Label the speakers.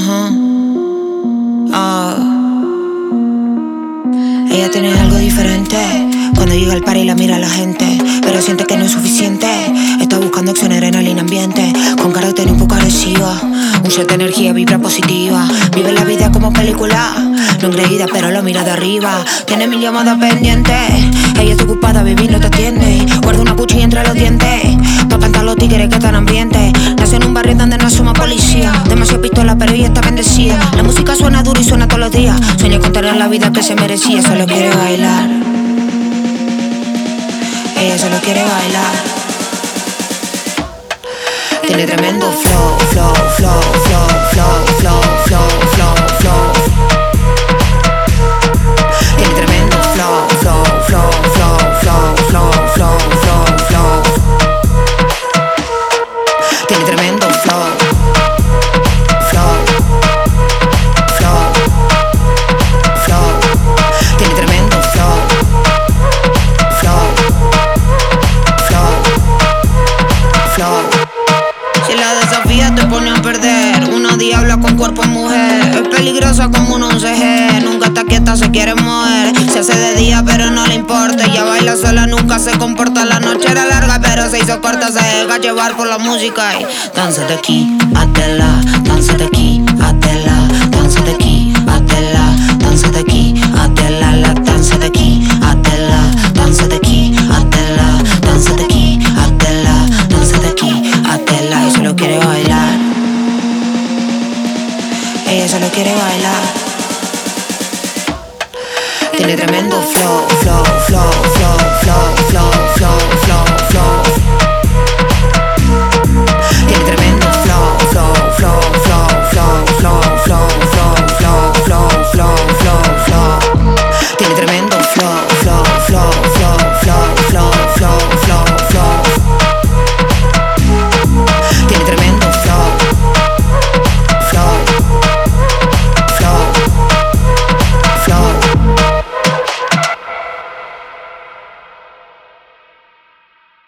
Speaker 1: Ah. Ella tiene algo diferente. Cuando llega al party la mira a la gente, pero siente que no es suficiente. Está buscando acción, adrenalina, ambiente, con carácter un poco agresiva. Un shot de energía, vibra positiva. Vive la vida como película, no engreída pero lo mira de arriba. Tiene 1000 llamadas pendientes. Ella está ocupada, baby, no te atiende. Guarda una cuchilla entre los dientes pa' cantar los tigres que están ambiente. Nació en un barrio donde no asoma policía. Demasiado pistola pero ella está bendecida. La música suena duro y suena todos los días. Sueña con tener la vida que se merecía. Solo quiere bailar. Ella solo quiere bailar. Tiene tremendo flow, flow, flow, flow, flow, flow, flow, flow, flow. Tiene tremendo flow, flow, flow, flow, flow, flow, flow, flow, flow. Tiene tremendo flow, flow, flow, flow. Tiene tremendo flow, flow, flow, flow. Si la desafías te pone a perder. Una diabla con cuerpo de mujer. Es peligrosa como un 11G. Nunca está quieta, se quiere mover. Se hace de día pero no le importa. Ella baila sola, nunca se comporta. La noche era larga pero se hizo corta. Se deja llevar por la música y danza de aquí, hátela. Danza de aquí, hátela. Danza de aquí, hátela. Danza de aquí, hátela. La danza de aquí, hátela. Danza de aquí, hátela. Danza de aquí, hátela. Danza de aquí, hátela. Y solo quiere bailar. Ella solo quiere bailar. Tiene tremendo flow, flow, flow, flow, flow.